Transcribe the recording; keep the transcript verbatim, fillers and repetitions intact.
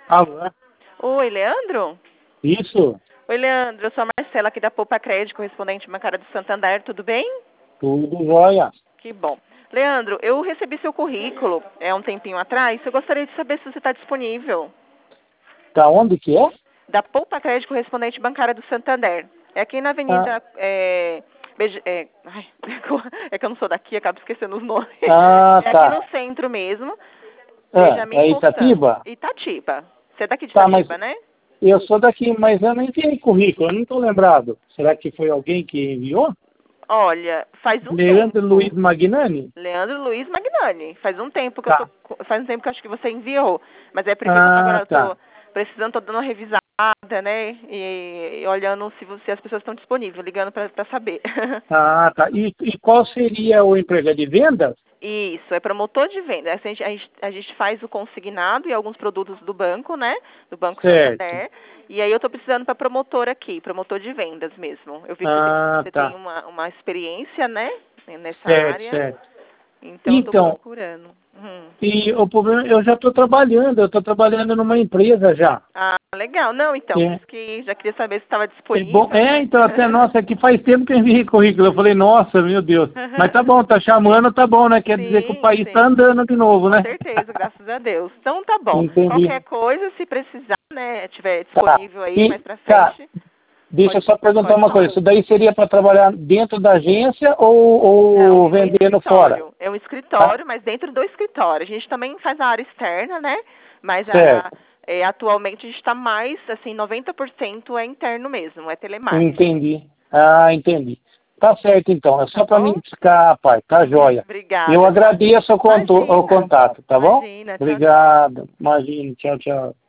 Alô? Oi, Leandro? Isso? Oi, Leandro. Eu sou a Marcela aqui da Poupa Crédito, correspondente bancária do Santander. Tudo bem? Tudo jóia. Que bom. Leandro, eu recebi seu currículo é um tempinho atrás. Eu gostaria de saber se você está disponível. Da onde que é? Da Poupa Crédito, correspondente bancária do Santander. É aqui na Ah, Avenida... É, Beije- é, ai, é que eu não sou daqui, acabo esquecendo os nomes. ah, É aqui no tá. centro mesmo. Ah, Benjamin é Constant. Itatiba? Itatiba. Você é daqui de Tá, mas Itatiba, né? eu sou daqui, mas eu não enviei currículo, eu não estou lembrado. Será que foi alguém que enviou? Olha, faz um Leandro Luiz tempo. Magnani? Leandro Luiz Magnani. Faz um tempo que eu tô. Tá. Faz um tempo que eu acho que você enviou. Mas é porque como agora Ah, eu tô tá. precisando, tô dando uma revisada, né? E, e olhando se, você, as pessoas estão disponíveis, ligando pra, pra saber. Ah, tá. E, e qual seria o emprego? É de vendas? Isso, é promotor de venda. A gente, a, gente, a gente faz o consignado e alguns produtos do banco, né? Do Banco Certo. Santander. E aí eu tô precisando para promotor aqui, promotor de vendas mesmo. Eu vi que você tem, Ah, você tem tá. uma, uma experiência, né? Nessa Certo, área. certo. Então eu tô Então, procurando. Hum. e o problema, eu já estou trabalhando, eu estou trabalhando numa empresa já. Ah, legal. Não, então, por É, isso que já queria saber se estava é bom. disponível, É, né? então, até, nossa, que faz tempo que eu enviei currículo. Eu falei, nossa, meu Deus. Mas tá bom, tá chamando, tá bom, né? Quer dizer que o Sim, país tá sim. andando de novo, Com né? certeza, graças a Deus. Então tá bom. Entendi. Qualquer coisa, se precisar, né, tiver Tá. disponível aí mais E, pra tá, frente, deixa eu pode, só perguntar pode uma coisa. falar. Isso daí seria para trabalhar dentro da agência ou, Não, ou no vendendo fora? escritório. É um Ah, escritório, mas dentro do escritório. A gente também faz a área externa, né? Mas a, certo. é, atualmente a gente está mais, assim, noventa por cento é interno mesmo, é telemarketing. Entendi. Ah, entendi. Tá certo, então. É Tá só para mim bom? buscar, pai. Tá joia. Eu Obrigada. agradeço o, conto- o Imagina. contato, tá bom? Imagina. Tchau, tchau. Obrigado. Imagina. Tchau, tchau.